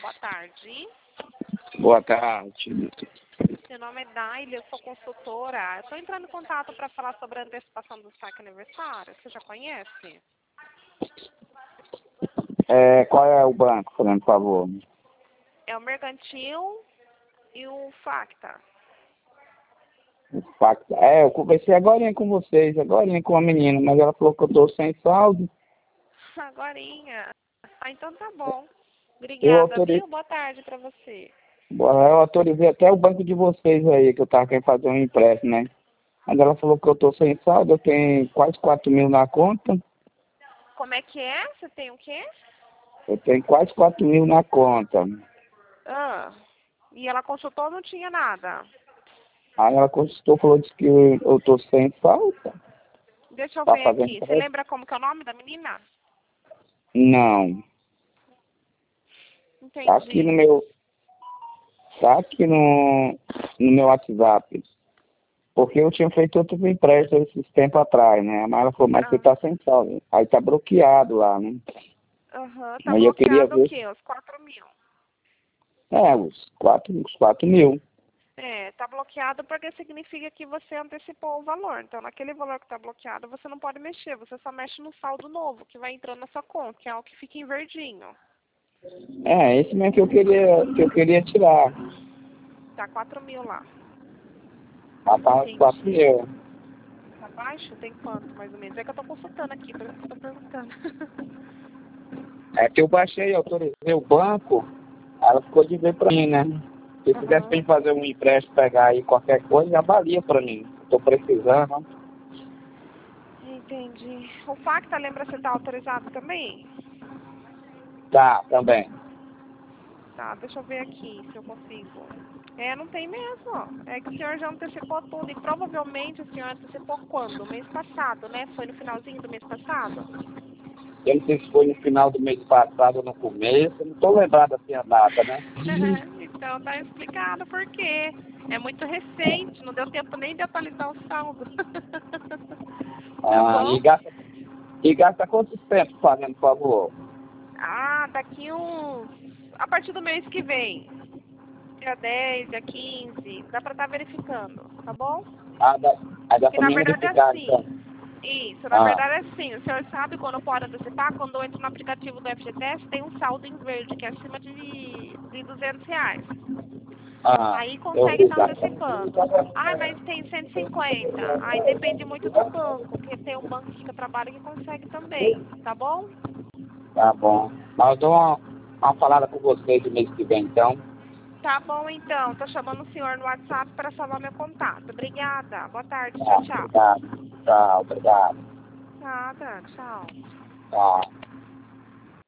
boa tarde. Boa tarde. Meu nome é Daile, eu sou consultora. Eu estou entrando em contato para falar sobre a antecipação do saque aniversário. Você já conhece? Qual é o banco, por favor? É o Mercantil e o Facta. Eu conversei agorinha com vocês, agorinha com a menina, mas ela falou que eu tô sem saldo. Agorinha. Ah, então tá bom. Eu Obrigada, autorizei, viu? Boa tarde para você. eu autorizei até o banco de vocês aí, que eu tava querendo fazer um empréstimo, né? Mas ela falou que eu tô sem saldo, eu tenho quase 4 mil na conta. Como é que é? Você tem o quê? Eu tenho quase 4 mil na conta. Ah, e ela consultou, não tinha nada. Aí ela consultou, falou disse que eu tô sem saldo. Deixa eu Tá ver fazendo aqui. Você empréstimo? lembra como que é o nome da menina? Não. Tá aqui no Entendi. meu. Tá aqui no meu WhatsApp. Porque eu tinha feito outro empréstimo esses tempos atrás, né? Mas ela falou, mas você Ah, tá sem saldo. Aí tá bloqueado lá, né? aham. Tá Aí eu queria bloqueado o ver, quê? Os 4 mil. os 4 mil. É, tá bloqueado porque significa que você antecipou o valor. Então, naquele valor que tá bloqueado, você não pode mexer. Você só mexe no saldo novo, que vai entrando na sua conta, que é o que fica em verdinho. Esse mesmo que eu queria tirar. Tá 4 mil lá. Tá para os 4 Entendi. mil. Tá baixo? Tem quanto, mais ou menos? É que eu tô consultando aqui, por isso que eu tô perguntando. É que eu baixei, autorizei o banco, ela ficou de ver pra mim, né? Se fizesse pra Aham. mim fazer um empréstimo, pegar aí qualquer coisa, já valia pra mim. Tô precisando. Entendi. O Facta, lembra se tá autorizado também? Tá, também. Tá, deixa eu ver aqui se eu consigo. É, não tem mesmo. É que o senhor já antecipou tudo. E provavelmente o senhor antecipou quando? Mês passado, né? Foi no finalzinho do mês passado? Eu não sei se foi no final do mês passado ou no começo, eu não tô lembrado assim a data, né? Então tá explicado por quê. É muito recente, não deu tempo nem de atualizar o saldo. Tá Ah, bom? e gasta quanto tempo fazendo, por favor? Ah, daqui uns. A partir do mês que vem. Dia 10, dia 15. Dá pra estar verificando, tá bom? Aí dá Que pra na mim verdade é verificar, então. assim. Isso, na Ah, verdade é assim. O senhor sabe quando pode antecipar? Quando eu entro no aplicativo do FGTS, tem um saldo em verde, que é acima de R$ 200. Aí eu consegue vi, estar tá. antecipando. Ah, mas tem 150. Aí depende muito do banco, porque tem um banco que eu trabalho que consegue também, tá bom? Tá bom. Mas eu dou uma falada com vocês no mês que vem, então. Tá bom então. Tô chamando o senhor no WhatsApp para salvar meu contato. Obrigada. Boa tarde. Tchau, Tá, tchau. obrigado. Tchau, obrigado. Nada, tchau. Tchau.